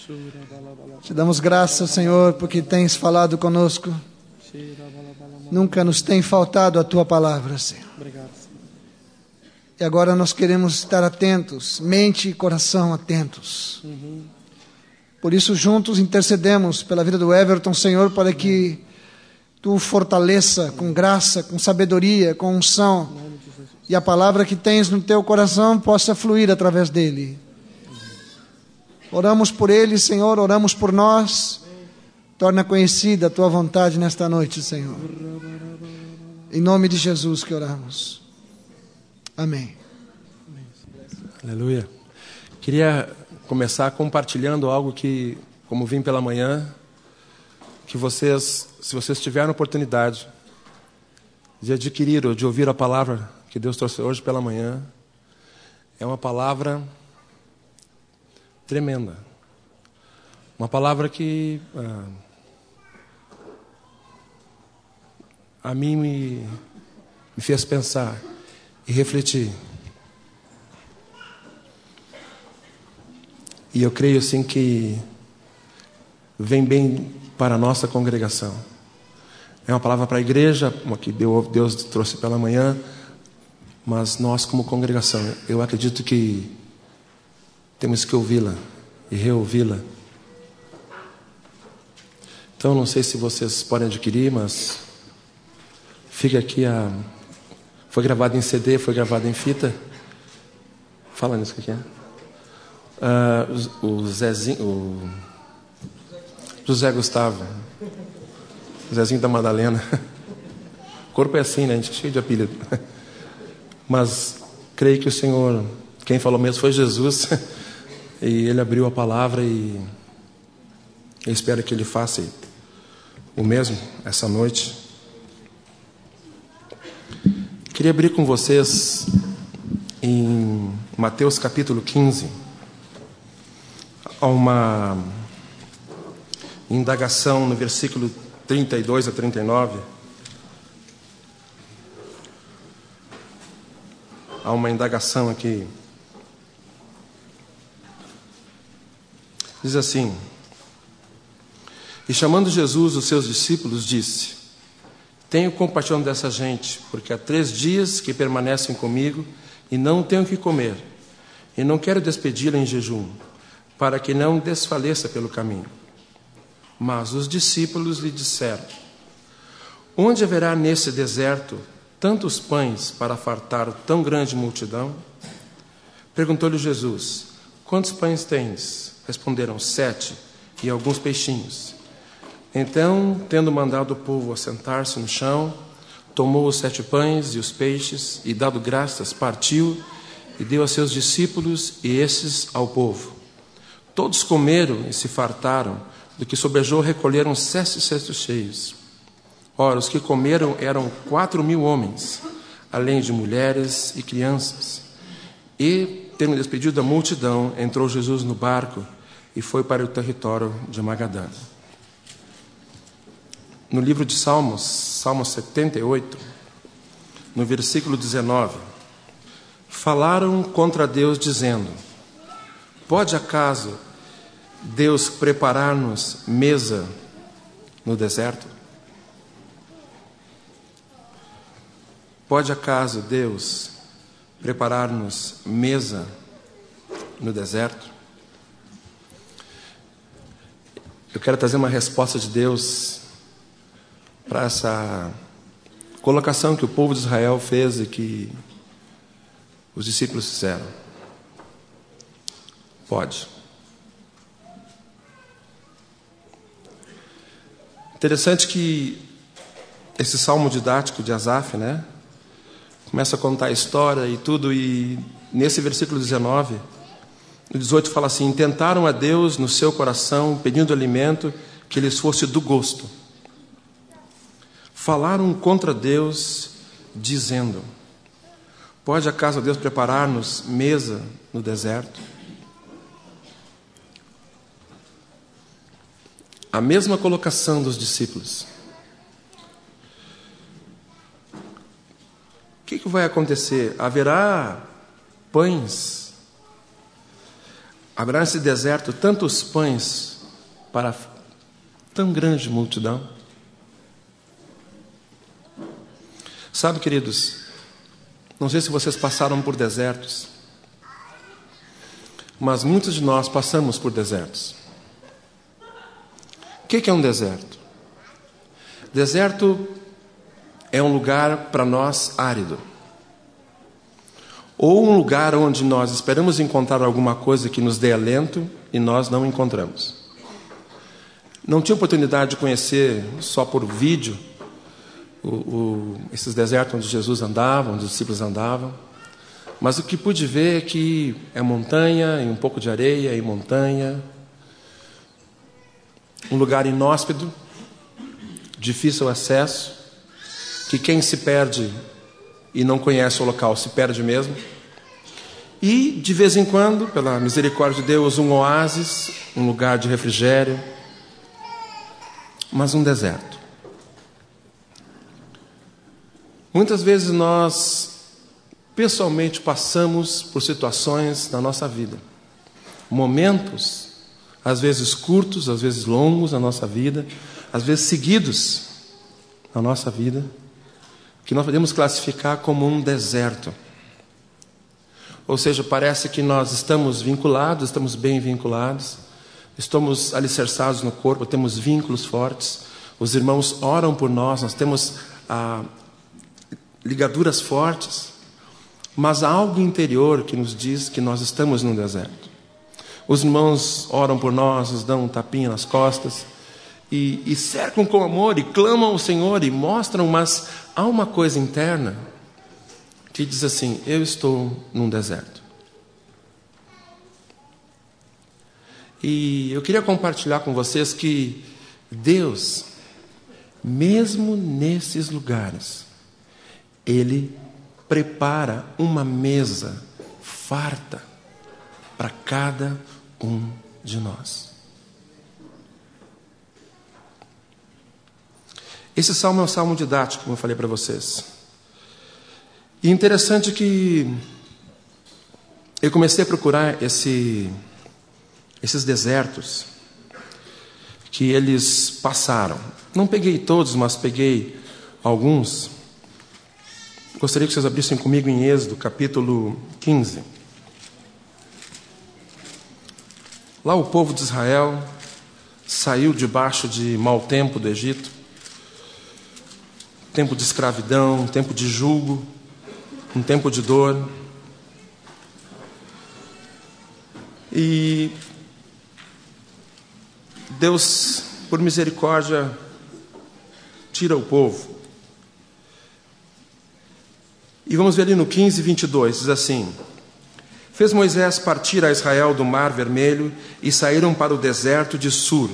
Te damos graças, Senhor, porque tens falado conosco. Nunca nos tem faltado a Tua palavra, Senhor. E agora nós queremos estar atentos, mente e coração atentos. Por isso, juntos intercedemos pela vida do Everton, Senhor, para que Tu o fortaleça com graça, com sabedoria, com unção. E a palavra que tens no Teu coração possa fluir através dele. Oramos por ele, Senhor, oramos por nós. Torna conhecida a Tua vontade nesta noite, Senhor. Em nome de Jesus que oramos. Amém. Aleluia. Queria começar compartilhando algo que, como vim pela manhã, que vocês, se vocês tiverem oportunidade de adquirir ou de ouvir a palavra que Deus trouxe hoje pela manhã, é uma palavra tremenda. Uma palavra que a mim me fez pensar e refletir. E eu creio assim que vem bem para a nossa congregação. É uma palavra para a igreja, uma que Deus trouxe pela manhã, mas nós como congregação, eu acredito que temos que ouvi-la e reouvi-la. Então, não sei se vocês podem adquirir, mas fica aqui foi gravado em CD, foi gravado em fita. Fala nisso que é. O José Gustavo, o Zezinho da Madalena. O corpo é assim, né? A gente é cheio de apelido. Mas creio que o Senhor, quem falou mesmo foi Jesus. E Ele abriu a palavra e eu espero que Ele faça o mesmo essa noite. Queria abrir com vocês em Mateus capítulo 15. Há uma indagação no versículo 32 a 39. Há uma indagação aqui. Diz assim: E chamando Jesus os seus discípulos, disse: Tenho compaixão dessa gente, porque há 3 dias que permanecem comigo e não tenho o que comer, e não quero despedi-la em jejum, para que não desfaleça pelo caminho. Mas os discípulos lhe disseram: Onde haverá nesse deserto tantos pães para fartar tão grande multidão? Perguntou-lhe Jesus: Quantos pães tens? Responderam: 7, e alguns peixinhos. Então, tendo mandado o povo assentar-se no chão, tomou os 7 pães e os peixes, e dado graças, partiu e deu a seus discípulos e esses ao povo. Todos comeram e se fartaram, do que sobejou recolheram 7 cestos cheios. Ora, os que comeram eram 4.000 homens, além de mulheres e crianças. E, tendo despedido da multidão, entrou Jesus no barco e foi para o território de Magadã. No livro de Salmos, Salmo 78, no versículo 19, falaram contra Deus dizendo: Pode acaso Deus preparar-nos mesa no deserto? Pode acaso Deus preparar-nos mesa no deserto? Eu quero trazer uma resposta de Deus para essa colocação que o povo de Israel fez e que os discípulos fizeram. Pode. Interessante que esse salmo didático de Asaf, né, começa a contar a história e tudo, e nesse versículo 19, no 18 fala assim: Tentaram a Deus no seu coração, pedindo alimento que lhes fosse do gosto. Falaram contra Deus, dizendo: Pode acaso Deus preparar-nos mesa no deserto? A mesma colocação dos discípulos. O que vai acontecer? Haverá pães? haverá nesse deserto tantos pães para tão grande multidão? Sabe, queridos, não sei se vocês passaram por desertos, mas muitos de nós passamos por desertos. O que é um deserto? Deserto é um lugar para nós árido, ou um lugar onde nós esperamos encontrar alguma coisa que nos dê alento e nós não encontramos. Não tive oportunidade de conhecer só por vídeo esses desertos onde Jesus andava, onde os discípulos andavam, mas o que pude ver é que é montanha, e um pouco de areia, e montanha, um lugar inóspito, difícil acesso, que quem se perde e não conhece o local se perde mesmo, e de vez em quando, pela misericórdia de Deus, um oásis, um lugar de refrigério, mas um deserto. Muitas vezes nós pessoalmente passamos por situações na nossa vida, momentos, às vezes curtos, às vezes longos na nossa vida, às vezes seguidos na nossa vida, que nós podemos classificar como um deserto. Ou seja, parece que nós estamos vinculados, estamos bem vinculados, estamos alicerçados no corpo, temos vínculos fortes, os irmãos oram por nós, nós temos ligaduras fortes, mas há algo interior que nos diz que nós estamos num deserto. Os irmãos oram por nós, nos dão um tapinha nas costas, e cercam com amor, e clamam ao Senhor, e mostram, mas há uma coisa interna que diz assim: eu estou num deserto. E eu queria compartilhar com vocês que Deus, mesmo nesses lugares, Ele prepara uma mesa farta para cada um de nós. Esse salmo é um salmo didático, como eu falei para vocês. E interessante que eu comecei a procurar esses desertos que eles passaram. Não peguei todos, mas peguei alguns. Gostaria que vocês abrissem comigo em Êxodo, capítulo 15. Lá o povo de Israel saiu debaixo de mau tempo do Egito, tempo de escravidão, tempo de jugo, um tempo de dor. E Deus, por misericórdia, tira o povo. E vamos ver ali no 15, 22, diz assim: fez Moisés partir a Israel do Mar Vermelho e saíram para o deserto de Sur.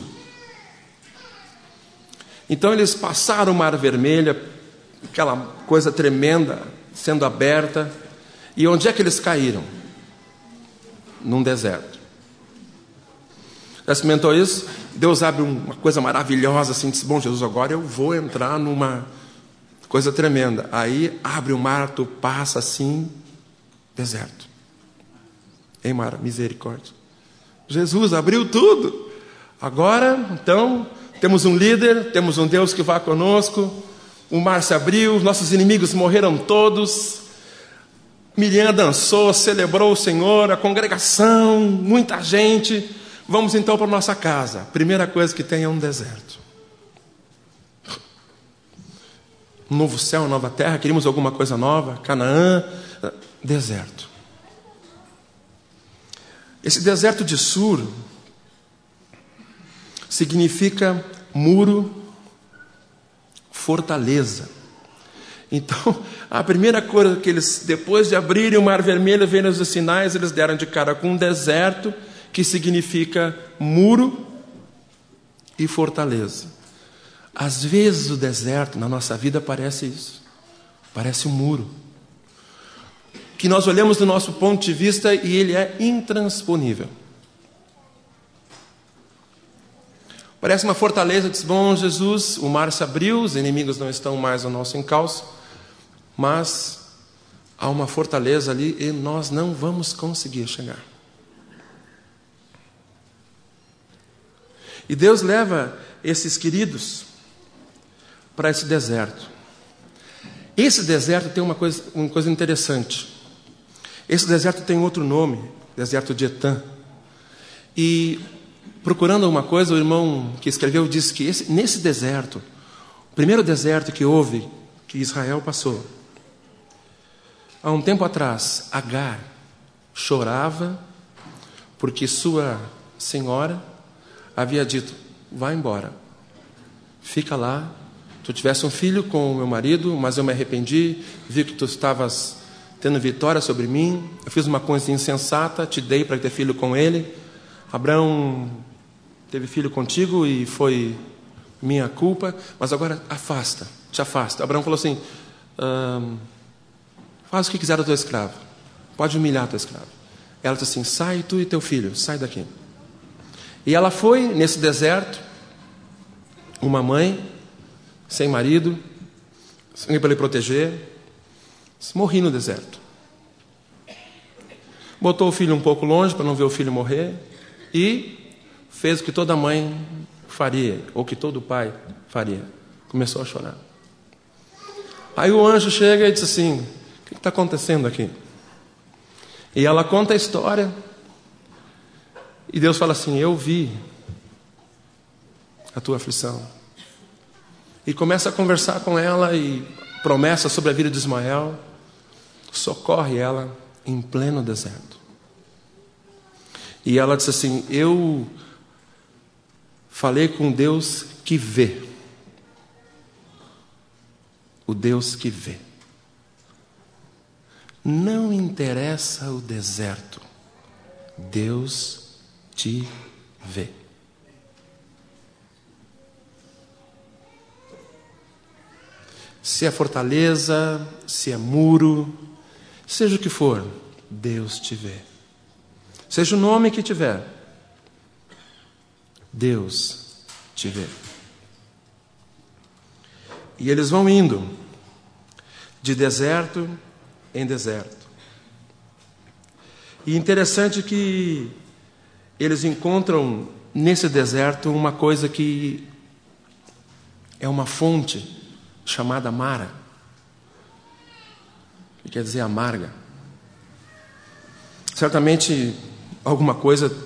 Então eles passaram o Mar Vermelho, aquela coisa tremenda sendo aberta, e onde é que eles caíram? Num deserto. Já experimentou isso? Deus abre uma coisa maravilhosa assim, diz: bom, Jesus, agora eu vou entrar numa coisa tremenda. Aí abre o mar, tu passa assim, deserto. Ei, Mara, misericórdia. Jesus abriu tudo. Agora, então, temos um líder, temos um Deus que vai conosco. O mar se abriu, nossos inimigos morreram todos. Miriam dançou, celebrou o Senhor, a congregação, muita gente. Vamos então para a nossa casa. A primeira coisa que tem é um deserto. Um novo céu, uma nova terra, queríamos alguma coisa nova, Canaã, deserto. Esse deserto de Sur significa muro, fortaleza. Então, a primeira coisa que eles, depois de abrirem o Mar Vermelho, verem os sinais, eles deram de cara com um deserto, que significa muro e fortaleza. Às vezes o deserto na nossa vida parece isso, parece um muro, que nós olhamos do nosso ponto de vista e ele é intransponível. Parece uma fortaleza, diz: bom, Jesus, o mar se abriu, os inimigos não estão mais ao nosso encalço, mas há uma fortaleza ali e nós não vamos conseguir chegar. E Deus leva esses queridos para esse deserto. Esse deserto tem uma coisa interessante. Esse deserto tem outro nome, deserto de Etã. E procurando alguma coisa, o irmão que escreveu disse que nesse deserto, o primeiro deserto que houve, que Israel passou, há um tempo atrás, Agar chorava porque sua senhora havia dito: vai embora, fica lá. Tu tivesse um filho com o meu marido, mas eu me arrependi, vi que tu estavas tendo vitória sobre mim, eu fiz uma coisa insensata, te dei para ter filho com ele. Abraão teve filho contigo e foi minha culpa, mas agora te afasta. Abraão falou assim: faz o que quiser do teu escravo, pode humilhar teu escravo. Ela disse assim: sai tu e teu filho, sai daqui. E ela foi nesse deserto, uma mãe sem marido, sem ninguém para lhe proteger, morri no deserto. Botou o filho um pouco longe para não ver o filho morrer e fez o que toda mãe faria, ou que todo pai faria. Começou a chorar. Aí o anjo chega e diz assim: o que está acontecendo aqui? E ela conta a história. E Deus fala assim: eu vi a tua aflição. E começa a conversar com ela e promessa sobre a vida de Ismael. Socorre ela em pleno deserto. E ela disse assim: eu falei com Deus que vê. O Deus que vê. Não interessa o deserto. Deus te vê. Se é fortaleza, se é muro, seja o que for, Deus te vê. Seja o nome que tiver, Deus te vê. E eles vão indo de deserto em deserto. E interessante que eles encontram nesse deserto uma coisa que é uma fonte chamada Mara, que quer dizer amarga. Certamente alguma coisa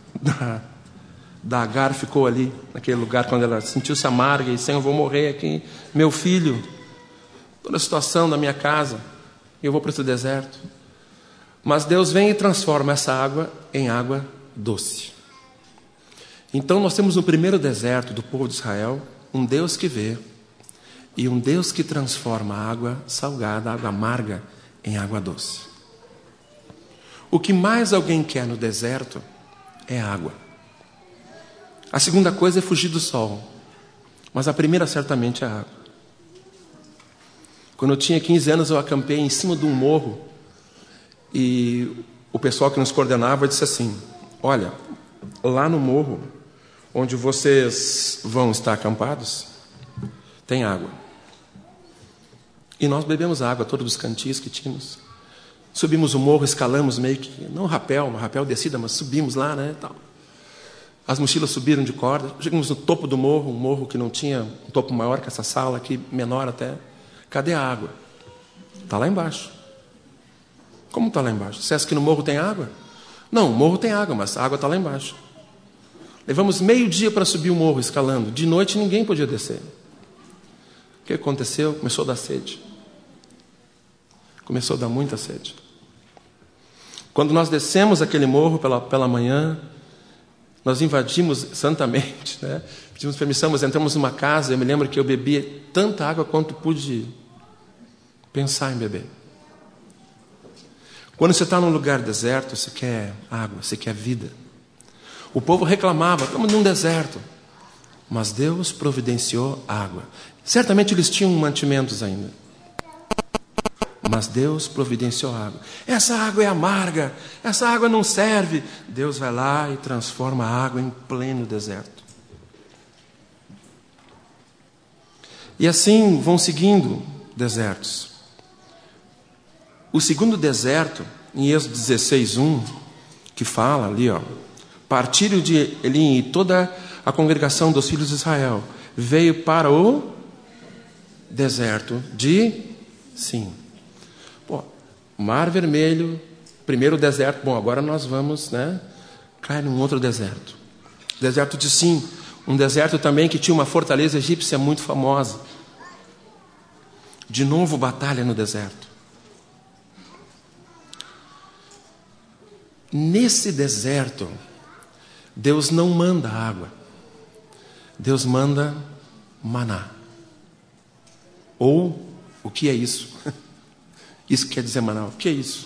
da Agar ficou ali, naquele lugar, quando ela sentiu-se amarga e disse: eu vou morrer aqui, meu filho, toda a situação da minha casa, e eu vou para esse deserto. Mas Deus vem e transforma essa água em água doce. Então nós temos no primeiro deserto do povo de Israel um Deus que vê e um Deus que transforma a água salgada, a água amarga, em água doce. O que mais alguém quer no deserto é água. A segunda coisa é fugir do sol, mas a primeira certamente é a água. Quando eu tinha 15 anos, eu acampei em cima de um morro e o pessoal que nos coordenava disse assim: olha, lá no morro onde vocês vão estar acampados, tem água. E nós bebemos água, todos os cantis que tínhamos. Subimos o morro, escalamos meio que, não rapel, uma rapel descida, mas subimos lá, né, tal. As mochilas subiram de corda, chegamos no topo do morro, um morro que não tinha um topo maior que essa sala aqui, menor até. Cadê a água? Está lá embaixo. Como está lá embaixo? Você acha que no morro tem água? Não, o morro tem água, mas a água está lá embaixo. Levamos meio dia para subir o morro, escalando. De noite ninguém podia descer. O que aconteceu? Começou a dar sede. Começou a dar muita sede. Quando nós descemos aquele morro pela manhã, nós invadimos santamente, né? Pedimos permissão, mas entramos numa casa. Eu me lembro que eu bebi tanta água quanto pude pensar em beber. Quando você está num lugar deserto, você quer água, você quer vida. O povo reclamava: estamos num deserto. Mas Deus providenciou água. Certamente eles tinham mantimentos ainda. Mas Deus providenciou água. Essa água é amarga, essa água não serve. Deus vai lá e transforma a água em pleno deserto. E assim vão seguindo desertos. O segundo deserto, em Êxodo 16:1, que fala ali, partiram de Elim e toda a congregação dos filhos de Israel veio para o deserto de Sim. Mar Vermelho, primeiro deserto. Bom, agora nós vamos, cair num outro deserto. Deserto de Sim, um deserto também que tinha uma fortaleza egípcia muito famosa. De novo, batalha no deserto. Nesse deserto, Deus não manda água. Deus manda maná. Ou, o que é isso? Isso quer dizer maná. O que é isso?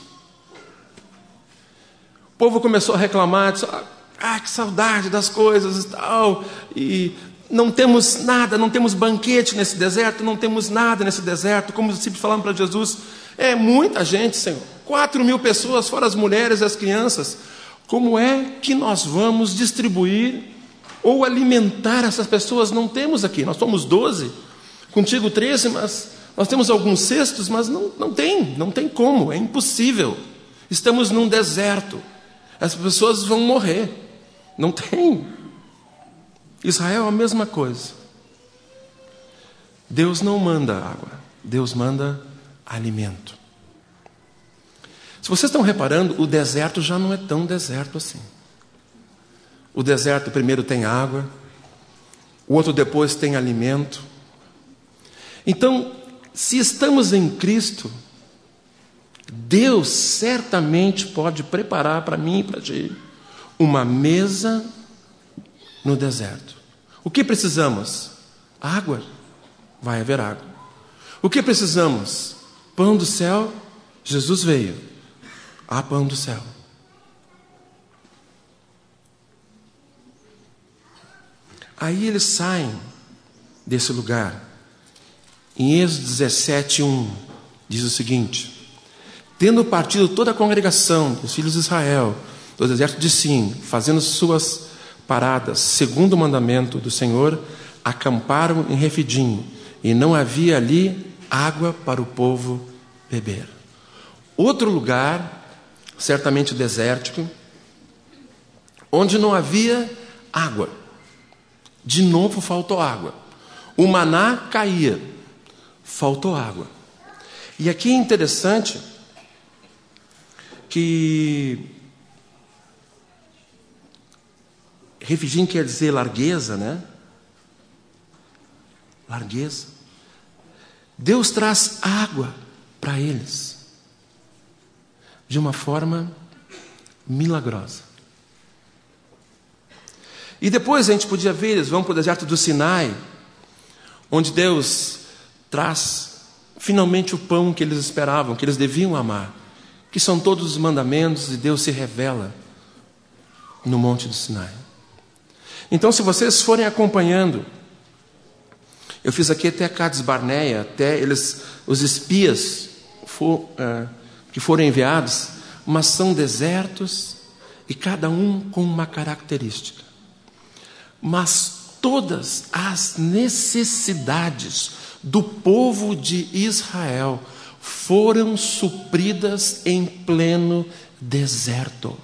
O povo começou a reclamar, disse, que saudade das coisas e tal. E não temos nada, não temos banquete nesse deserto, não temos nada nesse deserto. Como os discípulos falaram para Jesus, é muita gente, Senhor. 4.000 pessoas, fora as mulheres e as crianças. Como é que nós vamos distribuir ou alimentar essas pessoas? Não temos aqui, nós somos 12, contigo 13, mas nós temos alguns cestos, mas não tem como, é impossível. Estamos num deserto, as pessoas vão morrer, não tem. Israel é a mesma coisa. Deus não manda água, Deus manda alimento. Se vocês estão reparando, o deserto já não é tão deserto assim. O deserto primeiro tem água, o outro depois tem alimento. Então, se estamos em Cristo, Deus certamente pode preparar para mim e para ti uma mesa no deserto. O que precisamos? Água. Vai haver água. O que precisamos? Pão do céu. Jesus veio. Há pão do céu. Aí eles saem desse lugar. Em Êxodo 17:1 diz o seguinte: tendo partido toda a congregação dos filhos de Israel do deserto de Sim, fazendo suas paradas segundo o mandamento do Senhor, acamparam em Refidim, e não havia ali água para o povo beber. Outro lugar, certamente desértico, onde não havia água. De novo faltou água. O maná caía, faltou água. E aqui é interessante que Refidim quer dizer largueza, né? Largueza. Deus traz água para eles de uma forma milagrosa. E depois a gente podia ver, eles vão para o deserto do Sinai, onde Deus traz finalmente o pão que eles esperavam, que eles deviam amar, que são todos os mandamentos, e Deus se revela no Monte do Sinai. Então, se vocês forem acompanhando, eu fiz aqui até Cades Barneia, até eles, os espias que foram enviados, mas são desertos e cada um com uma característica. Mas todas as necessidades do povo de Israel foram supridas em pleno deserto.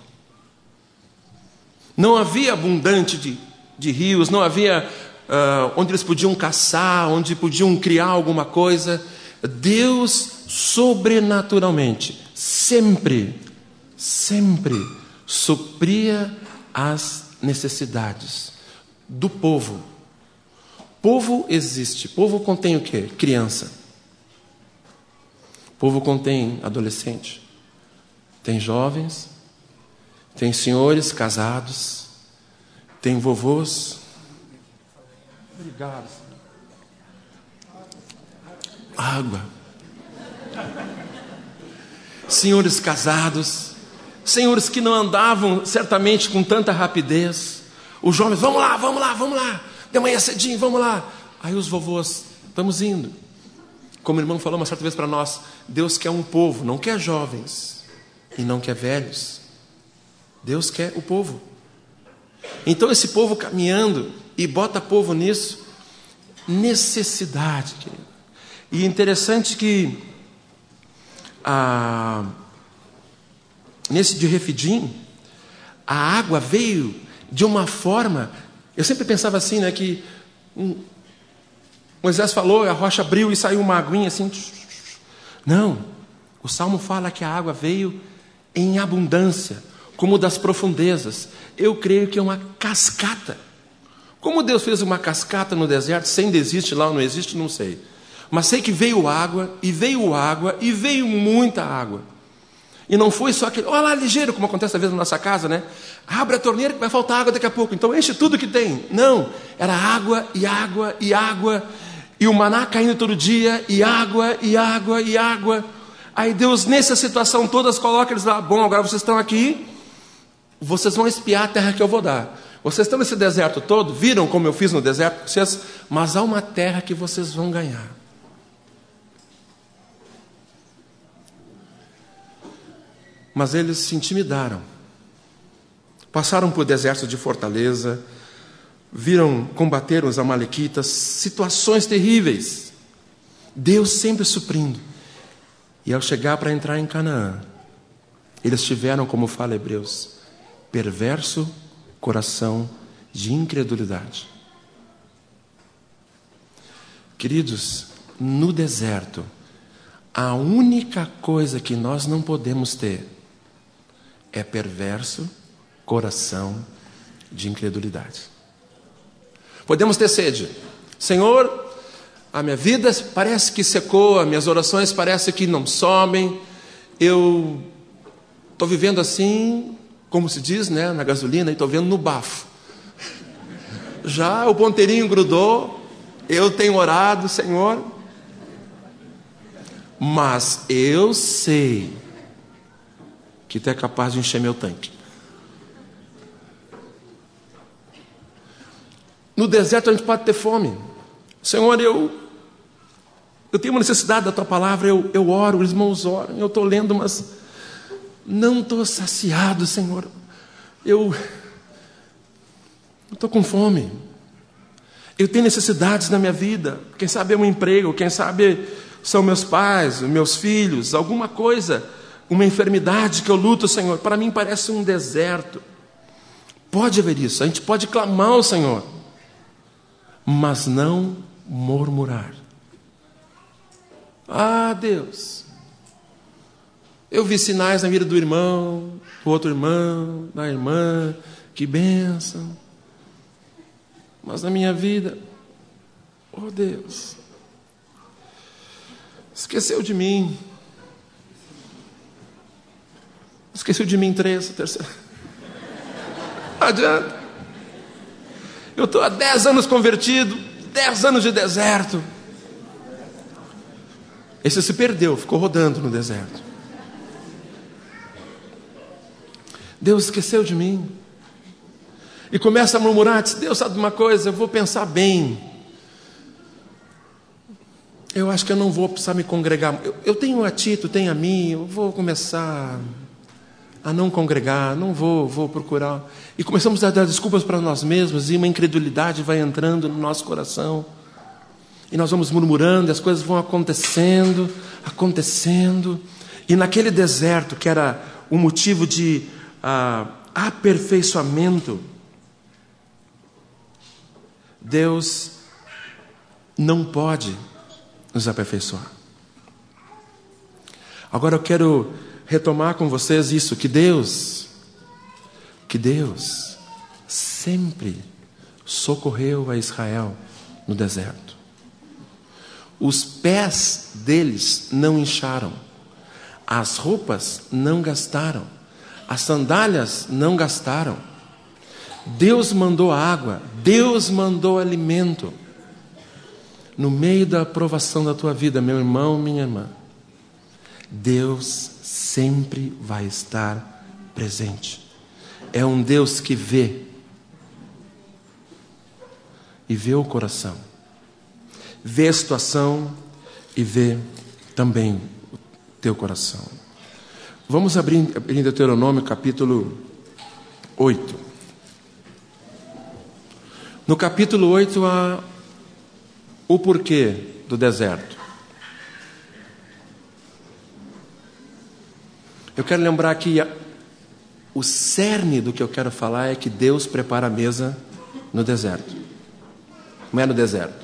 Não havia abundante de rios, não havia onde eles podiam caçar, onde podiam criar alguma coisa. Deus sobrenaturalmente sempre supria as necessidades do povo. Povo existe. Povo contém o quê? Criança. Povo contém adolescente. Tem jovens. Tem senhores casados. Tem vovôs. Obrigado. Água. Senhores casados. Senhores que não andavam certamente com tanta rapidez. Os jovens, vamos lá. De manhã cedinho, vamos lá. Aí os vovôs, estamos indo. Como o irmão falou uma certa vez para nós, Deus quer um povo, não quer jovens e não quer velhos. Deus quer o povo. Então esse povo caminhando, e bota povo nisso, necessidade. E interessante que nesse de Refidim, a água veio de uma forma Eu sempre pensava assim, né, que Moisés falou, a rocha abriu e saiu uma aguinha assim. Não, o Salmo fala que a água veio em abundância, como das profundezas. Eu creio que é uma cascata. Como Deus fez uma cascata no deserto, se ainda existe lá ou não existe, não sei. Mas sei que veio água, e veio água, e veio muita água. E não foi só aquele, olha lá, ligeiro, como acontece às vezes na nossa casa, né? Abre a torneira que vai faltar água daqui a pouco, então enche tudo que tem. Não, era água, e água, e água, e o maná caindo todo dia, e água, e água, e água. Aí Deus, nessa situação toda, coloca eles lá, bom, agora vocês estão aqui, vocês vão espiar a terra que eu vou dar. Vocês estão nesse deserto todo, viram como eu fiz no deserto com vocês? Mas há uma terra que vocês vão ganhar. Mas eles se intimidaram. Passaram por desertos de fortaleza, viram combater os amalequitas, situações terríveis. Deus sempre suprindo. E ao chegar para entrar em Canaã, eles tiveram, como fala Hebreus, perverso coração de incredulidade. Queridos, no deserto, a única coisa que nós não podemos ter é perverso coração de incredulidade. Podemos ter sede. Senhor, a minha vida parece que secou, as minhas orações parecem que não sobem, eu estou vivendo assim, como se diz, né, na gasolina, e estou vendo no bafo. Já o ponteirinho grudou, eu tenho orado, Senhor, mas eu sei que Tu é capaz de encher meu tanque. No deserto a gente pode ter fome. Senhor, eu tenho uma necessidade da Tua palavra, eu oro, os irmãos oram, eu estou lendo, mas não estou saciado, Senhor. Eu estou com fome. Eu tenho necessidades na minha vida. Quem sabe é um emprego, quem sabe são meus pais, meus filhos, alguma coisa, uma enfermidade que eu luto, Senhor. Para mim parece um deserto. Pode haver isso, a gente pode clamar ao Senhor, mas não murmurar. Ah, Deus, eu vi sinais na vida do irmão, do outro irmão, da irmã, que bênção. Mas na minha vida, oh Deus, esqueceu de mim. Esqueceu de mim terceira. Não adianta. Eu estou há 10 anos convertido, 10 anos de deserto. Esse se perdeu, ficou rodando no deserto. Deus esqueceu de mim. E começa a murmurar, diz, Deus, sabe de uma coisa, eu vou pensar bem. Eu acho que eu não vou precisar me congregar. Eu tenho a ti, tu tem a mim, eu vou começar a não congregar, não vou procurar. E começamos a dar desculpas para nós mesmos, e uma incredulidade vai entrando no nosso coração. E nós vamos murmurando, e as coisas vão acontecendo. E naquele deserto, que era um motivo de aperfeiçoamento, Deus não pode nos aperfeiçoar. Agora eu quero retomar com vocês isso, que Deus sempre socorreu a Israel no deserto. Os pés deles não incharam, as roupas não gastaram, as sandálias não gastaram. Deus mandou água, Deus mandou alimento. No meio da provação da tua vida, meu irmão, minha irmã, Deus sempre vai estar presente. É um Deus que vê, e vê o coração, vê a situação e vê também o teu coração. Vamos abrir em Deuteronômio capítulo 8. No capítulo 8 há o porquê do deserto. Eu quero lembrar que o cerne do que eu quero falar é que Deus prepara a mesa no deserto. Não é no deserto.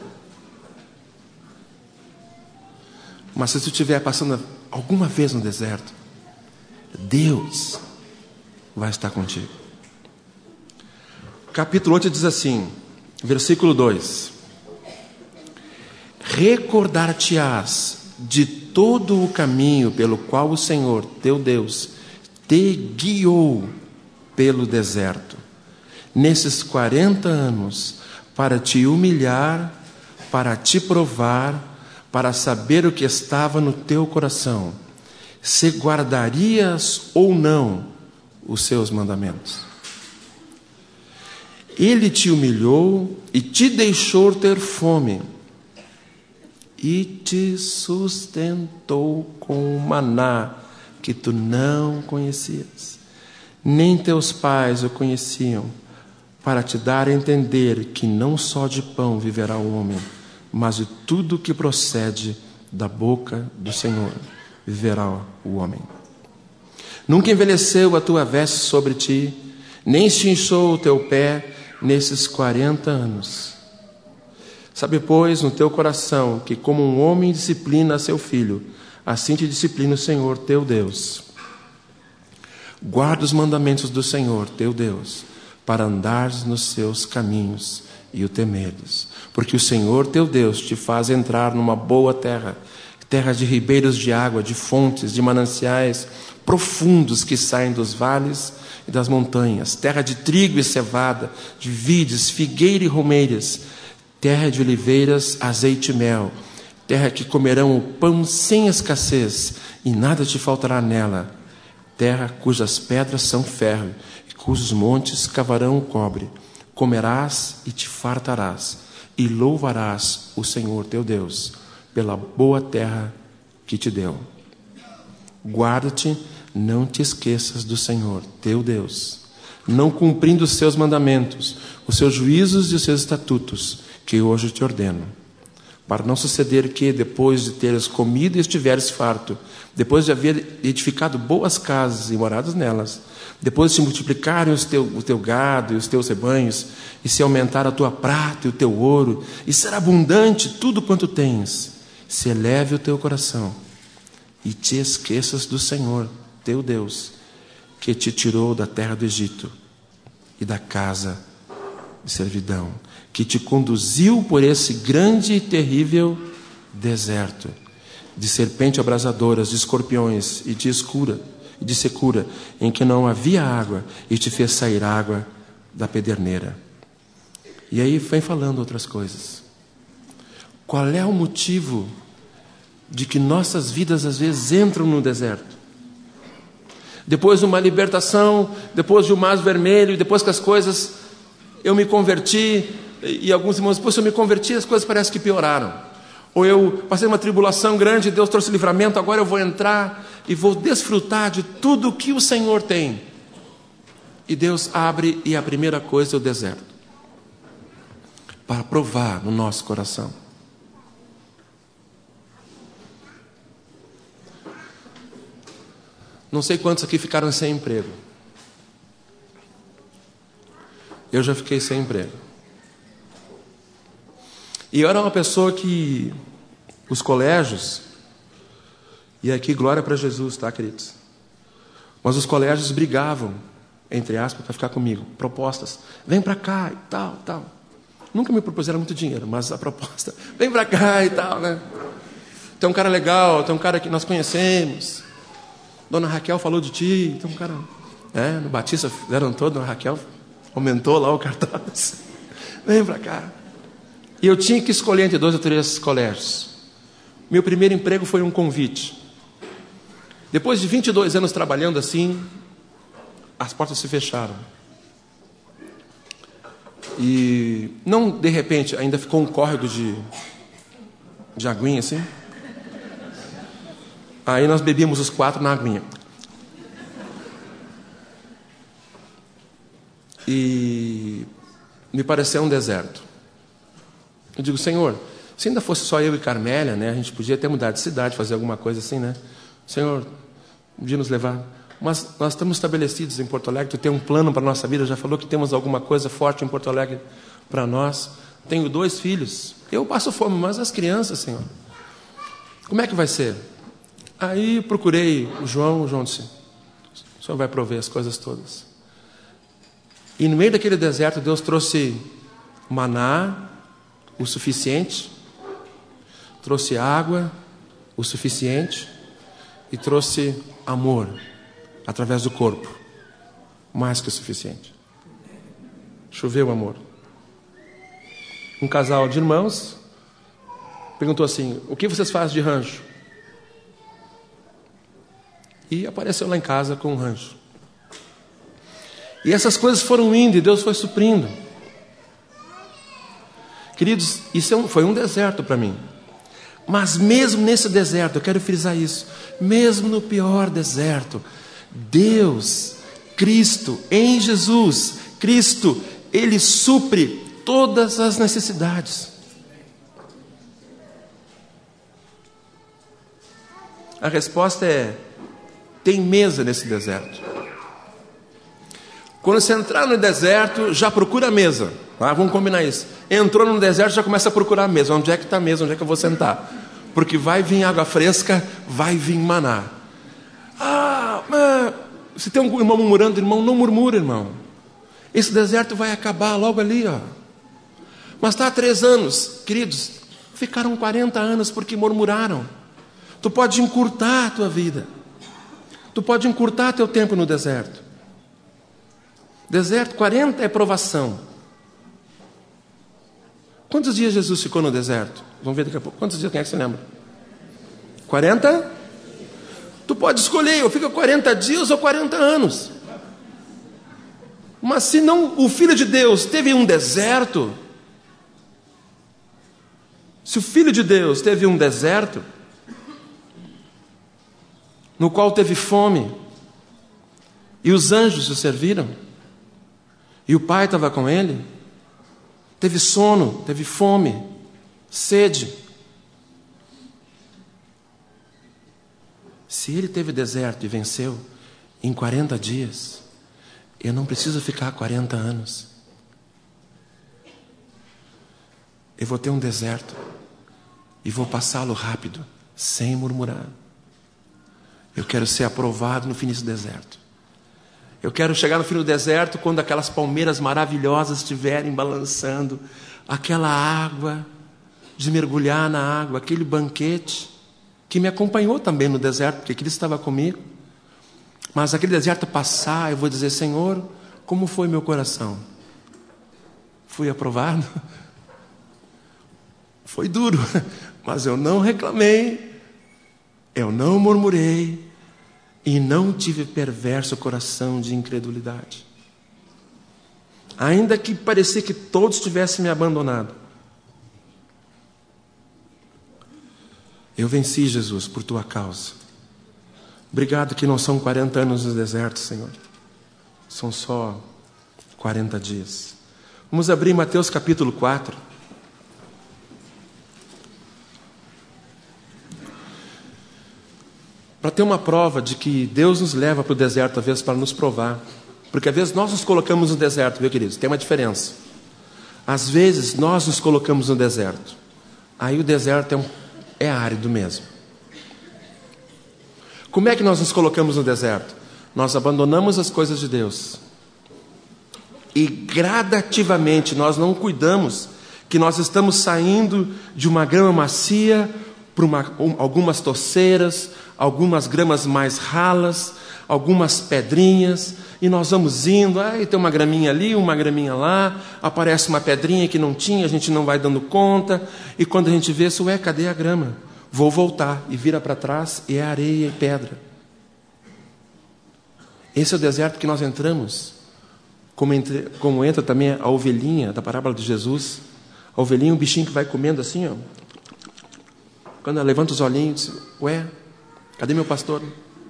Mas se tu estiver passando alguma vez no deserto, Deus vai estar contigo. Capítulo 8 diz assim, versículo 2: recordar-te-ás de todo o caminho pelo qual o Senhor, teu Deus, te guiou pelo deserto, nesses 40 anos, para te humilhar, para te provar, para saber o que estava no teu coração, se guardarias ou não os seus mandamentos. Ele te humilhou e te deixou ter fome, e te sustentou com o maná que tu não conhecias, nem teus pais o conheciam, para te dar a entender que não só de pão viverá o homem, mas de tudo que procede da boca do Senhor viverá o homem. Nunca envelheceu a tua veste sobre ti, nem se inchou o teu pé nesses 40 anos. Sabe, pois, no teu coração, que como um homem disciplina seu filho, assim te disciplina o Senhor teu Deus. Guarda os mandamentos do Senhor teu Deus, para andares nos seus caminhos e o temeres. Porque o Senhor teu Deus te faz entrar numa boa terra, terra de ribeiros de água, de fontes, de mananciais profundos que saem dos vales e das montanhas, terra de trigo e cevada, de vides, figueira e romeiras, terra de oliveiras, azeite e mel, terra que comerão o pão sem escassez, e nada te faltará nela, terra cujas pedras são ferro, e cujos montes cavarão o cobre. Comerás e te fartarás, e louvarás o Senhor teu Deus, pela boa terra que te deu. Guarda-te, não te esqueças do Senhor teu Deus, não cumprindo os seus mandamentos, os seus juízos e os seus estatutos, que hoje te ordeno, para não suceder que, depois de teres comido e estiveres farto, depois de haver edificado boas casas e moradas nelas, depois de se multiplicarem o teu gado e os teus rebanhos, e se aumentar a tua prata e o teu ouro, e ser abundante tudo quanto tens, se eleve o teu coração, e te esqueças do Senhor, teu Deus, que te tirou da terra do Egito, e da casa de servidão, que te conduziu por esse grande e terrível deserto, de serpentes abrasadoras, de escorpiões e de secura, em que não havia água, e te fez sair água da pederneira. E aí vem falando outras coisas. Qual é o motivo de que nossas vidas às vezes entram no deserto? Depois de uma libertação, depois de um mar vermelho, depois que as coisas, eu me converti, e alguns irmãos, depois que eu me converti, as coisas parecem que pioraram. Ou eu passei uma tribulação grande, Deus trouxe livramento, agora eu vou entrar e vou desfrutar de tudo que o Senhor tem. E Deus abre, e a primeira coisa é o deserto, para provar no nosso coração. Não sei quantos aqui ficaram sem emprego. Eu já fiquei sem emprego. E eu era uma pessoa que os colégios, e aqui glória para Jesus, tá, queridos? Mas os colégios brigavam, entre aspas, para ficar comigo. Propostas, vem para cá e tal. Nunca me propuseram muito dinheiro, mas a proposta, vem para cá e tal, né? Tem um cara legal, tem um cara que nós conhecemos. Dona Raquel falou de ti, tem um cara... no Batista fizeram todo, Dona Raquel aumentou lá o cartaz. Vem para cá. E eu tinha que escolher entre 2 ou 3 colégios. Meu primeiro emprego foi um convite. Depois de 22 anos trabalhando assim, as portas se fecharam. E não de repente, ainda ficou um córrego de aguinha assim. Aí nós bebíamos os 4 na aguinha. E me pareceu um deserto. Eu digo, Senhor, se ainda fosse só eu e Carmélia, né, a gente podia até mudar de cidade, fazer alguma coisa assim, né? Senhor, podia nos levar. Mas nós estamos estabelecidos em Porto Alegre, tu tem um plano para a nossa vida, já falou que temos alguma coisa forte em Porto Alegre. para nós. Tenho 2 filhos. Eu passo fome, mas as crianças, Senhor, como é que vai ser? Aí procurei o João disse, o Senhor vai prover as coisas todas. E no meio daquele deserto, Deus trouxe maná, o suficiente, trouxe água, o suficiente, e trouxe amor, através do corpo, mais que o suficiente. Choveu amor. Um casal de irmãos perguntou assim, o que vocês fazem de rancho? E apareceu lá em casa com um rancho. E essas coisas foram indo e Deus foi suprindo. Queridos, isso foi um deserto para mim. Mas mesmo nesse deserto, eu quero frisar isso, mesmo no pior deserto, Deus, Cristo, em Jesus, Cristo, Ele supre todas as necessidades. A resposta é, tem mesa nesse deserto. Quando você entrar no deserto, já procura a mesa. Vamos combinar isso. Entrou no deserto, já começa a procurar a mesa. Onde é que está a mesa? Onde é que eu vou sentar? Porque vai vir água fresca, vai vir maná. Se tem um irmão murmurando, irmão, não murmura, irmão. Esse deserto vai acabar logo ali, ó. Mas está há 3 anos. Queridos, ficaram 40 anos porque murmuraram. Tu pode encurtar a tua vida. Tu pode encurtar teu tempo no deserto. Deserto, 40 é provação. Quantos dias Jesus ficou no deserto? Vamos ver daqui a pouco. Quantos dias, quem é que se lembra? 40? Tu pode escolher, eu fico 40 dias ou 40 anos. Mas se não, o Filho de Deus teve um deserto, se o Filho de Deus teve um deserto, no qual teve fome, e os anjos o serviram, e o Pai estava com ele, teve sono, teve fome, sede. Se ele teve deserto e venceu em 40 dias, eu não preciso ficar 40 anos. Eu vou ter um deserto e vou passá-lo rápido, sem murmurar. Eu quero ser aprovado no fim desse deserto. Eu quero chegar no fim do deserto quando aquelas palmeiras maravilhosas estiverem balançando, aquela água, de mergulhar na água, aquele banquete que me acompanhou também no deserto, porque Cristo estava comigo. Mas aquele deserto passar, eu vou dizer, Senhor, como foi meu coração? Fui aprovado? Foi duro, mas eu não reclamei, eu não murmurei, e não tive perverso coração de incredulidade. Ainda que parecia que todos tivessem me abandonado, eu venci, Jesus, por tua causa. Obrigado que não são 40 anos no deserto, Senhor. São só 40 dias. Vamos abrir Mateus capítulo 4. Para ter uma prova de que Deus nos leva para o deserto, às vezes, para nos provar. Porque às vezes nós nos colocamos no deserto, viu, queridos? Tem uma diferença. Às vezes nós nos colocamos no deserto. Aí o deserto é árido mesmo. Como é que nós nos colocamos no deserto? Nós abandonamos as coisas de Deus. E gradativamente nós não cuidamos que nós estamos saindo de uma grama macia para algumas torceiras, algumas gramas mais ralas, algumas pedrinhas, e nós vamos indo, tem uma graminha ali, uma graminha lá, aparece uma pedrinha que não tinha, a gente não vai dando conta, e quando a gente vê, cadê a grama? Vou voltar, e vira para trás, e é areia e pedra. Esse é o deserto que nós entramos, como entra também a ovelhinha da parábola de Jesus. A ovelhinha, um bichinho que vai comendo assim, ó. Quando ela levanta os olhinhos, diz, cadê meu pastor?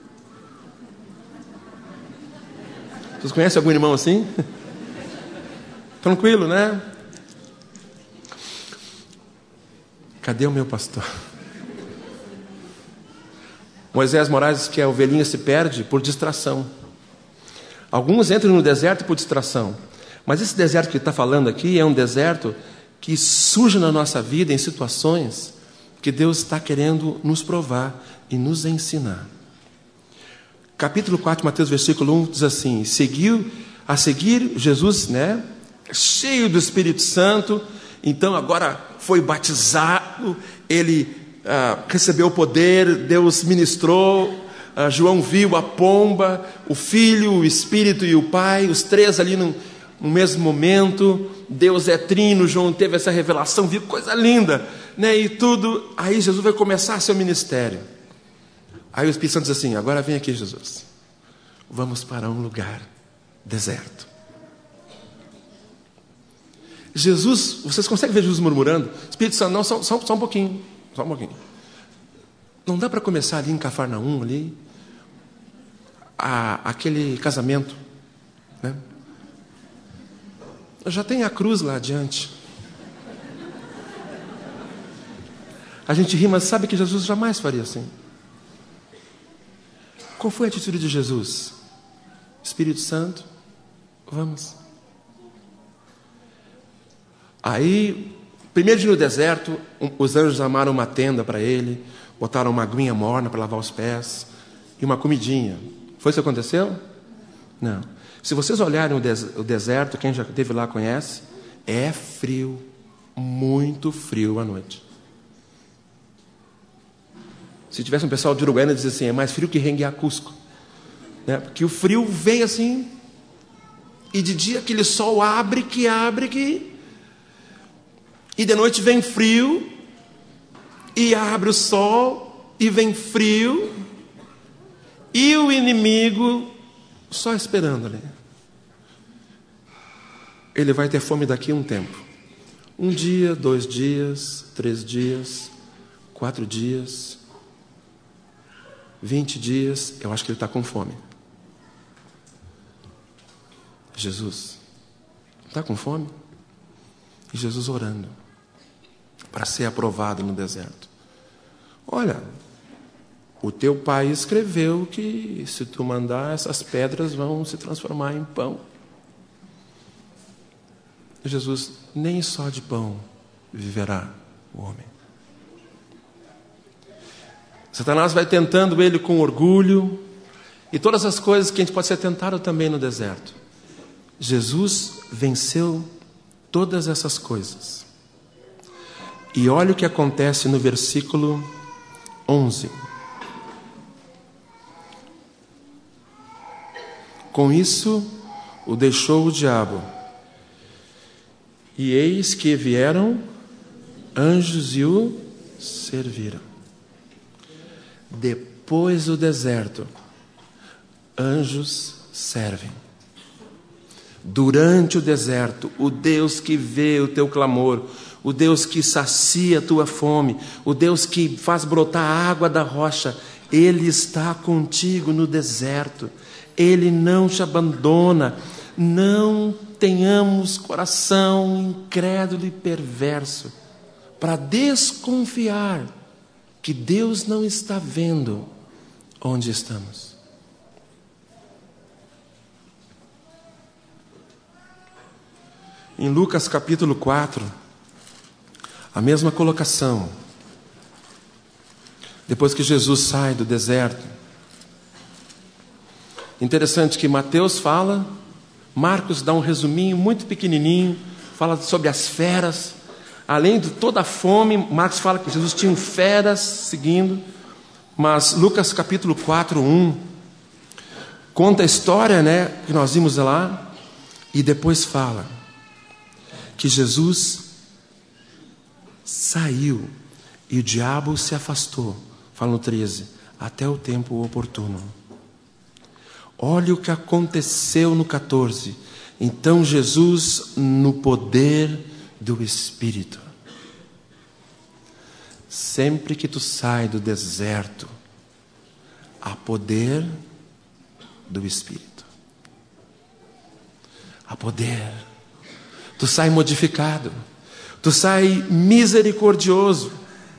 Vocês conhecem algum irmão assim? Tranquilo, né? Cadê o meu pastor? Moisés Moraes diz que a ovelhinha se perde por distração. Alguns entram no deserto por distração, Mas esse deserto que ele está falando aqui é um deserto que surge na nossa vida em situações que Deus está querendo nos provar e nos ensinar. Capítulo 4, Mateus, versículo 1, diz assim: a seguir, Jesus, cheio do Espírito Santo, então agora foi batizado, ele recebeu o poder, Deus ministrou, João viu a pomba, o Filho, o Espírito e o Pai, os três ali no mesmo momento. Deus é trino, João teve essa revelação, viu coisa linda, e tudo. Aí Jesus vai começar seu ministério. Aí o Espírito Santo diz assim: agora vem aqui, Jesus, vamos para um lugar deserto. Jesus, vocês conseguem ver Jesus murmurando? Espírito Santo, não, só um pouquinho, só um pouquinho. Não dá para começar ali em Cafarnaum, ali, aquele casamento, Já tem a cruz lá adiante. A gente ri, mas sabe que Jesus jamais faria assim. Qual foi a atitude de Jesus? Espírito Santo, vamos. Aí, primeiro dia no deserto, os anjos armaram uma tenda para ele, botaram uma aguinha morna para lavar os pés e uma comidinha. Foi isso que aconteceu? Não. Se vocês olharem o deserto, quem já esteve lá conhece, é frio, muito frio à noite. Se tivesse um pessoal de Uruguaiana, dizia assim: é mais frio que Renguear Cusco, porque o frio vem assim, e de dia aquele sol abre, e de noite vem frio, e abre o sol, e vem frio, e o inimigo só esperando ali. Ele vai ter fome daqui a um tempo. 1 dia, 2 dias, 3 dias, 4 dias, 20 dias, eu acho que ele está com fome. Jesus está com fome? E Jesus orando para ser aprovado no deserto. Olha, o teu pai escreveu que se tu mandar, essas pedras vão se transformar em pão. Jesus, nem só de pão viverá o homem. Satanás vai tentando ele com orgulho e todas as coisas que a gente pode ser tentado também no deserto. Jesus venceu todas essas coisas. E olha o que acontece no versículo 11. Com isso, o deixou o diabo. E eis que vieram anjos e o serviram. Depois do deserto, anjos servem. Durante o deserto, o Deus que vê o teu clamor, o Deus que sacia a tua fome, o Deus que faz brotar a água da rocha, Ele está contigo no deserto. Ele não te abandona. Não tenhamos coração incrédulo e perverso para desconfiar que Deus não está vendo onde estamos. Em Lucas capítulo 4, a mesma colocação. Depois que Jesus sai do deserto. Interessante que Mateus fala, Marcos dá um resuminho muito pequenininho, fala sobre as feras. Além de toda a fome, Marcos fala que Jesus tinha feras seguindo. Mas Lucas capítulo 4, 1, conta a história, que nós vimos lá. E depois fala que Jesus saiu e o diabo se afastou. Fala no 13, até o tempo oportuno. Olha o que aconteceu no 14. Então Jesus, no poder do Espírito. Sempre que tu sai do deserto, há poder do Espírito. Há poder. Tu sai modificado. Tu sai misericordioso.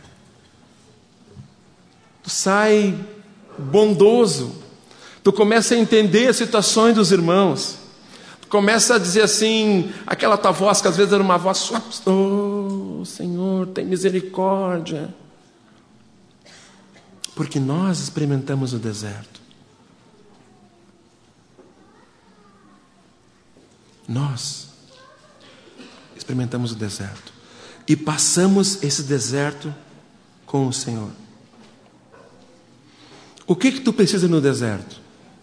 Tu sai bondoso. Tu começa a entender as situações dos irmãos. Tu Começa a dizer assim, aquela tua voz que às vezes era uma voz suave. Oh, Senhor, tem misericórdia. Porque nós experimentamos o deserto. Nós experimentamos o deserto. E passamos esse deserto com o Senhor. O que tu precisa no deserto?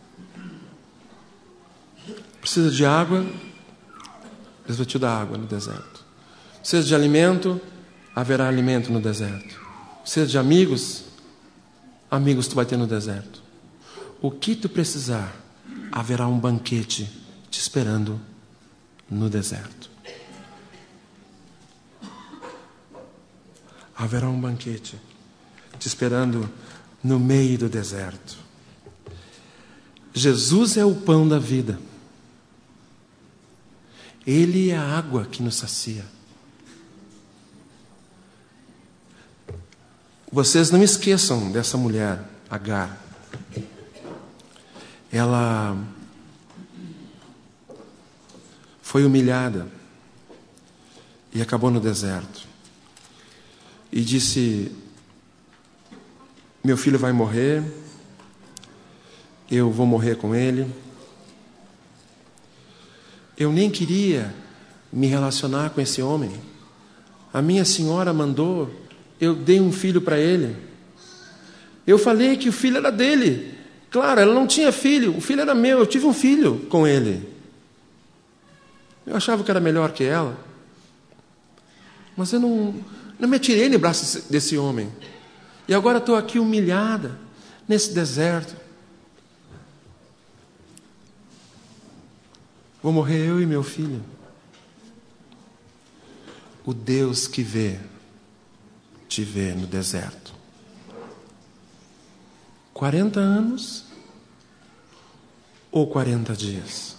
Precisa de água? Deus vai te dar água no deserto. Precisa de alimento? Haverá alimento no deserto. Precisa de amigos? Amigos tu vai ter no deserto. O que tu precisar, haverá um banquete te esperando no deserto. Haverá um banquete te esperando no meio do deserto. Jesus é o pão da vida. Ele é a água que nos sacia. Vocês não esqueçam dessa mulher, Agar. Ela foi humilhada e acabou no deserto. E disse: meu filho vai morrer, eu vou morrer com ele. Eu nem queria me relacionar com esse homem. A minha senhora mandou, eu dei um filho para ele. Eu falei que o filho era dele. Claro, ela não tinha filho, o filho era meu, eu tive um filho com ele. Eu achava que era melhor que ela. Mas eu não me atirei no braço desse homem. E agora estou aqui humilhada, nesse deserto. Vou morrer eu e meu filho. O Deus que vê, te vê no deserto. 40 anos ou 40 dias?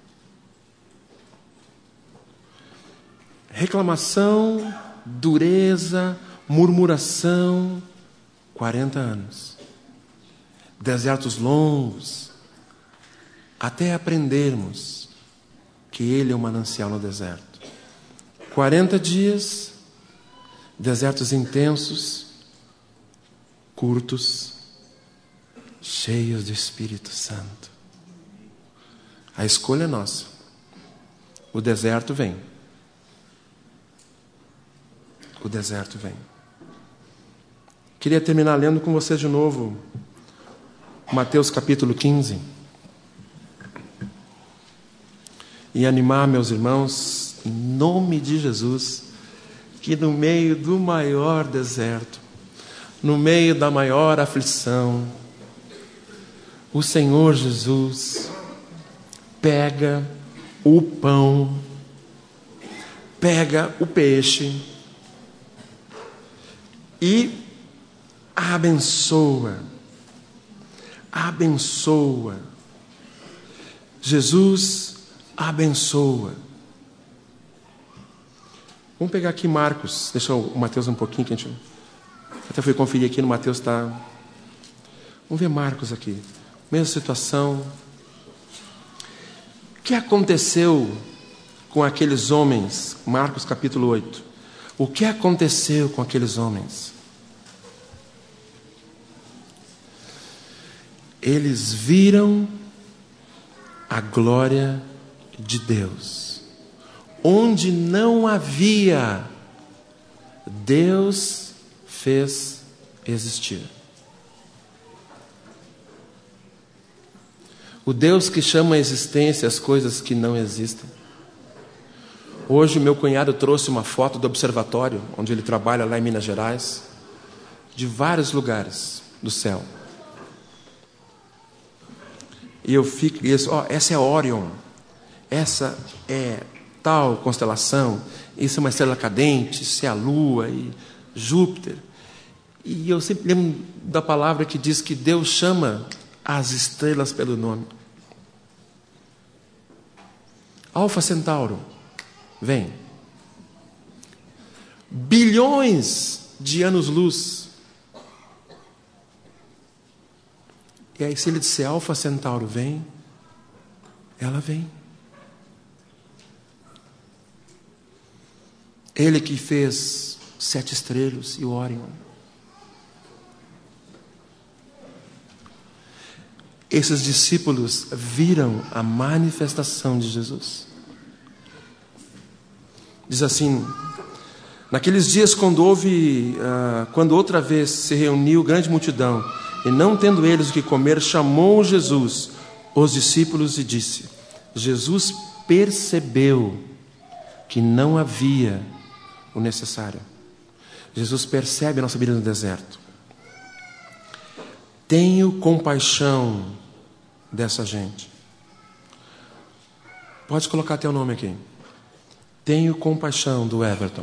Reclamação, dureza, murmuração, 40 anos. Desertos longos, até aprendermos que Ele é um manancial no deserto. 40 dias, desertos intensos, curtos, cheios do Espírito Santo. A escolha é nossa. O deserto vem. O deserto vem. Queria terminar lendo com vocês de novo Mateus capítulo 15. E animar meus irmãos, em nome de Jesus, que no meio do maior deserto, no meio da maior aflição, o Senhor Jesus pega o pão, pega o peixe e abençoa. Abençoa. Jesus abençoa. Vamos pegar aqui Marcos. Deixa o Mateus um pouquinho, que a gente até fui conferir aqui no Mateus, tá. Vamos ver Marcos aqui. Mesma situação. O que aconteceu com aqueles homens? Marcos capítulo 8. O que aconteceu com aqueles homens? Eles viram a glória de Deus. Onde não havia, Deus fez existir. O Deus que chama a existência as coisas que não existem. Hoje meu cunhado trouxe uma foto do observatório, onde ele trabalha lá em Minas Gerais, de vários lugares do céu. E eu fico, essa é Órion, essa é tal constelação, isso é uma estrela cadente, isso é a Lua e Júpiter. E eu sempre lembro da palavra que diz que Deus chama as estrelas pelo nome. Alfa Centauro, vem. Bilhões de anos-luz. E aí, se ele disser Alfa Centauro vem, ela vem. Ele que fez 7 estrelas e o Órion. Esses discípulos viram a manifestação de Jesus. Diz assim: naqueles dias, quando outra vez se reuniu grande multidão, e não tendo eles o que comer, chamou Jesus os discípulos e disse: Jesus percebeu que não havia o necessário. Jesus percebe a nossa vida no deserto. Tenho compaixão dessa gente. Pode colocar teu nome aqui. Tenho compaixão do Everton.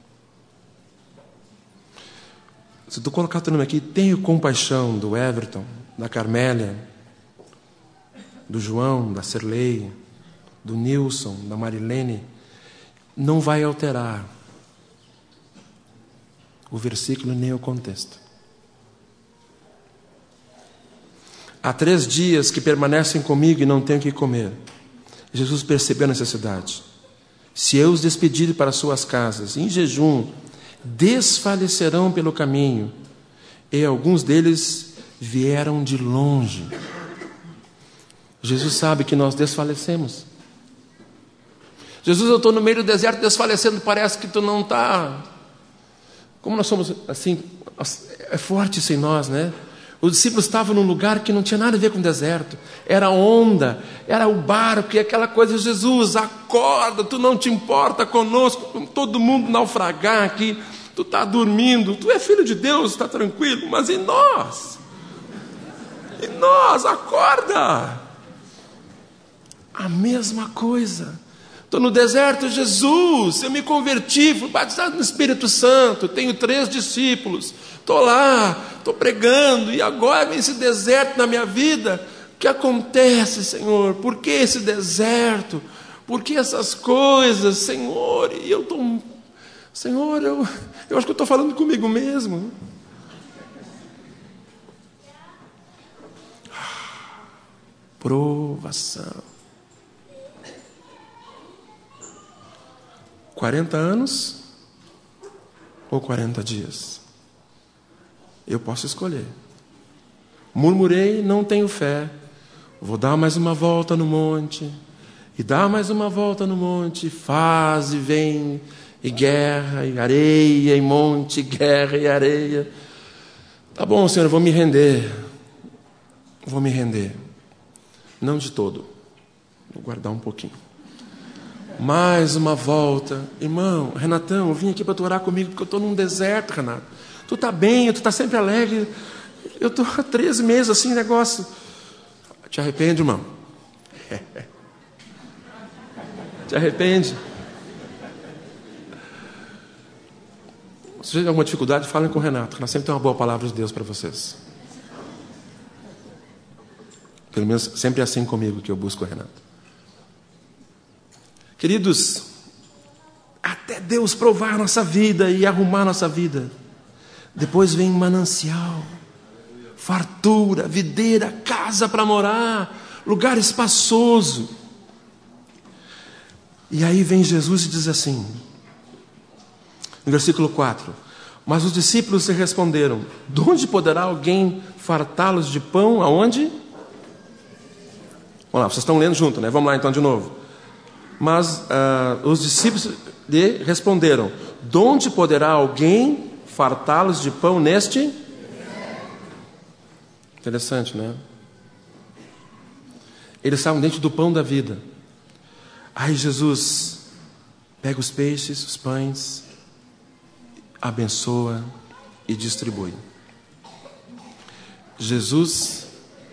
Se tu colocar teu nome aqui, tenho compaixão do Everton, da Carmélia, do João, da Serlei, do Nilson, da Marilene, não vai alterar o versículo nem o contexto. Há 3 dias que permanecem comigo e não tenho o que comer. Jesus percebeu a necessidade. Se eu os despedir para suas casas, em jejum, desfalecerão pelo caminho, e alguns deles vieram de longe. Jesus sabe que nós desfalecemos. Jesus, eu estou no meio do deserto desfalecendo, parece que tu não está. Como nós somos assim, é forte isso em nós, né? Os discípulos estavam num lugar que não tinha nada a ver com o deserto. Era onda, era o barco e aquela coisa. Jesus, acorda, tu não te importa conosco, todo mundo naufragar aqui. Tu está dormindo, tu é filho de Deus, está tranquilo, mas e nós? E nós, acorda! A mesma coisa. Estou no deserto, Jesus, eu me converti, fui batizado no Espírito Santo, tenho 3 discípulos, estou lá, estou pregando, e agora vem esse deserto na minha vida. O que acontece, Senhor? Por que esse deserto? Por que essas coisas, Senhor? E eu estou... Senhor, eu acho que eu estou falando comigo mesmo. Provação. 40 anos ou 40 dias? Eu posso escolher. Murmurei, não tenho fé. Vou dar mais uma volta no monte. E dá mais uma volta no monte. Faz e vem... E guerra, e areia, e monte, guerra e areia. Tá bom, Senhor, eu vou me render. Vou me render. Não de todo. Vou guardar um pouquinho. Mais uma volta. Irmão, Renatão, eu vim aqui para tu orar comigo, porque eu estou num deserto, Renato. Tu tá bem, tu tá sempre alegre. Eu estou há 13 meses assim, negócio. Te arrepende, irmão? Te arrepende? Se tiver alguma dificuldade, falem com o Renato. Nós sempre temos uma boa palavra de Deus para vocês. Pelo menos sempre é assim comigo que eu busco o Renato. Queridos, até Deus provar a nossa vida e arrumar a nossa vida, depois vem manancial, fartura, videira, casa para morar, lugar espaçoso. E aí vem Jesus e diz assim, no versículo 4: mas os discípulos lhe responderam: de onde poderá alguém fartá-los de pão? Aonde? Vamos lá, vocês estão lendo junto, né? Vamos lá então de novo. Mas os discípulos lhe responderam: de onde poderá alguém fartá-los de pão neste? Interessante, né? Eles estavam dentro do pão da vida. Aí Jesus pega os peixes, os pães, abençoa e distribui. Jesus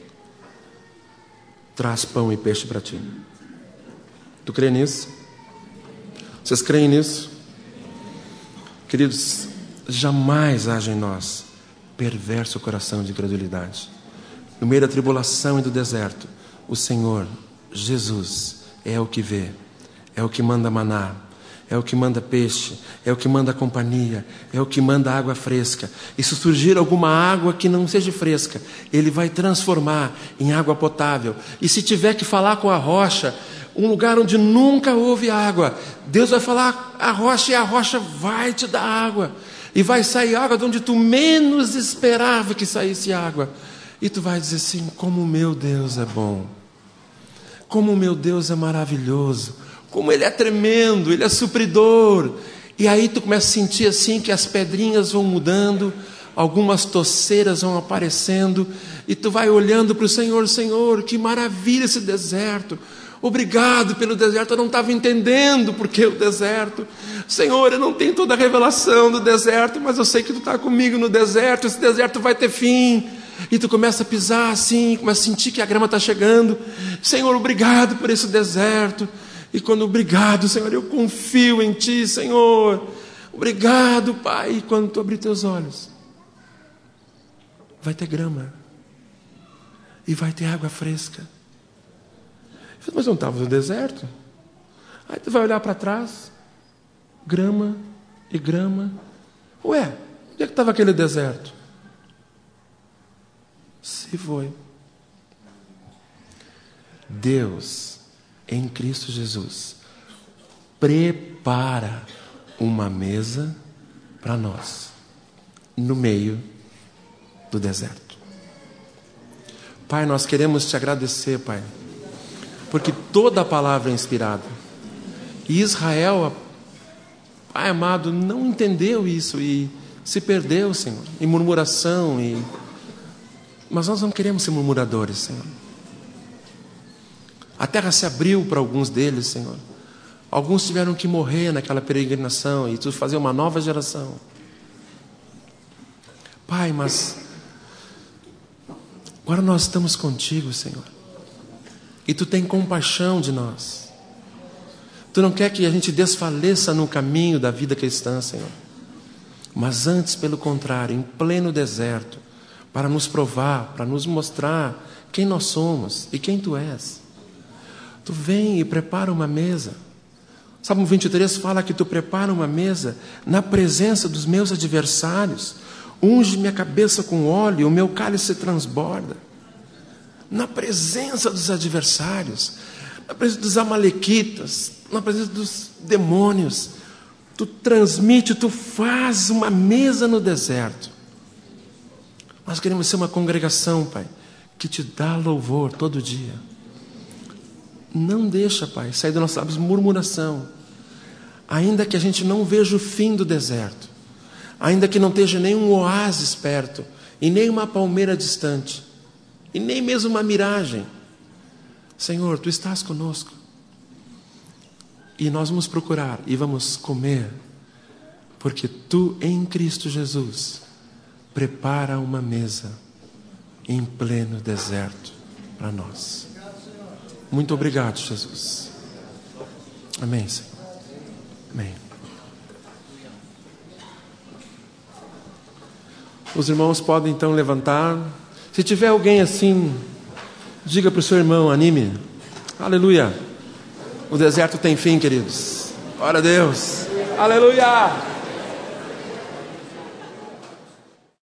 traz pão e peixe para ti. Tu crê nisso? Vocês creem nisso? Queridos, jamais haja em nós perverso coração de incredulidade. No meio da tribulação e do deserto, o Senhor, Jesus, é o que vê, é o que manda maná, é o que manda peixe, é o que manda companhia, é o que manda água fresca. E se surgir alguma água que não seja fresca, Ele vai transformar em água potável. E se tiver que falar com a rocha, um lugar onde nunca houve água. Deus vai falar a rocha e a rocha vai te dar água. E vai sair água de onde tu menos esperava que saísse água. E tu vai dizer assim: como o meu Deus é bom. Como o meu Deus é maravilhoso. Como Ele é tremendo, Ele é supridor. E aí tu começa a sentir assim que as pedrinhas vão mudando, algumas toceiras vão aparecendo, e tu vai olhando para o Senhor: Senhor, que maravilha esse deserto. Obrigado pelo deserto, eu não estava entendendo por que o deserto. Senhor, eu não tenho toda a revelação do deserto, mas eu sei que tu está comigo no deserto, esse deserto vai ter fim. E tu começa a pisar assim, começa a sentir que a grama está chegando. Senhor, obrigado por esse deserto. E quando obrigado, Senhor, eu confio em Ti, Senhor. Obrigado, Pai. E quando tu abrir teus olhos, vai ter grama. E vai ter água fresca. Mas não estava no deserto? Aí tu vai olhar para trás, grama e grama. Ué, onde é que estava aquele deserto? Se foi. Deus, em Cristo Jesus, prepara uma mesa para nós, no meio do deserto. Pai, nós queremos te agradecer, Pai, porque toda a palavra é inspirada. E Israel, Pai amado, não entendeu isso e se perdeu, Senhor, em murmuração. Mas nós não queremos ser murmuradores, Senhor. A terra se abriu para alguns deles, Senhor. Alguns tiveram que morrer naquela peregrinação e tu fazer uma nova geração. Pai, mas agora nós estamos contigo, Senhor. E tu tem compaixão de nós. Tu não quer que a gente desfaleça no caminho da vida cristã, Senhor. Mas antes, pelo contrário, em pleno deserto, para nos provar, para nos mostrar quem nós somos e quem tu és. Tu vem e prepara uma mesa. Salmo 23 fala que tu prepara uma mesa na presença dos meus adversários. Unge minha cabeça com óleo e o meu cálice se transborda. Na presença dos adversários, na presença dos amalequitas, na presença dos demônios, tu transmite, tu faz uma mesa no deserto. Nós queremos ser uma congregação, Pai, que te dá louvor todo dia. Não deixa, Pai, sair dos nossos lábios murmuração. Ainda que a gente não veja o fim do deserto, ainda que não esteja nenhum oásis perto, e nem uma palmeira distante, e nem mesmo uma miragem. Senhor, tu estás conosco. E nós vamos procurar e vamos comer, porque tu em Cristo Jesus prepara uma mesa em pleno deserto para nós. Muito obrigado, Jesus. Amém, Senhor. Amém. Os irmãos podem então levantar. Se tiver alguém assim, diga para o seu irmão, anime. Aleluia. O deserto tem fim, queridos. Glória a Deus. Aleluia.